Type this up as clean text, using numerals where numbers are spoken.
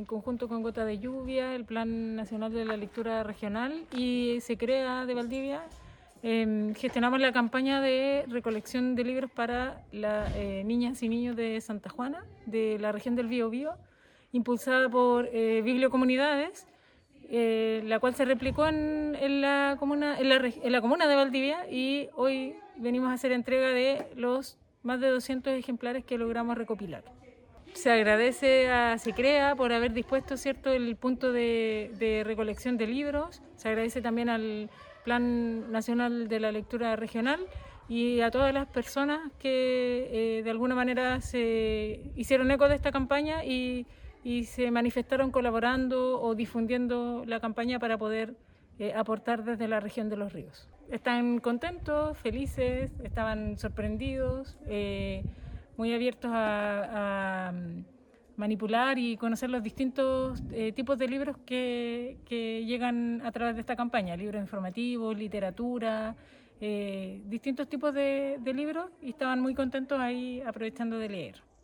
conjunto con Gota de Lluvia, el Plan Nacional de la Lectura Regional y SECREA de Valdivia, gestionamos la campaña de recolección de libros para las niñas y niños de Santa Juana, de la región del Biobío, impulsada por Bibliocomunidades, la cual se replicó en la comuna de Valdivia, y hoy venimos a hacer entrega de los más de 200 ejemplares que logramos recopilar. Se agradece a SECREA por haber dispuesto, ¿cierto?, el punto de recolección de libros. Se agradece también al Plan Nacional de la Lectura Regional y a todas las personas que de alguna manera se hicieron eco de esta campaña y se manifestaron colaborando o difundiendo la campaña para poder aportar desde la región de Los Ríos. Están contentos, felices, estaban sorprendidos, muy abiertos a manipular y conocer los distintos tipos de libros que llegan a través de esta campaña, libros informativos, literatura, distintos tipos de libros, y estaban muy contentos ahí aprovechando de leer.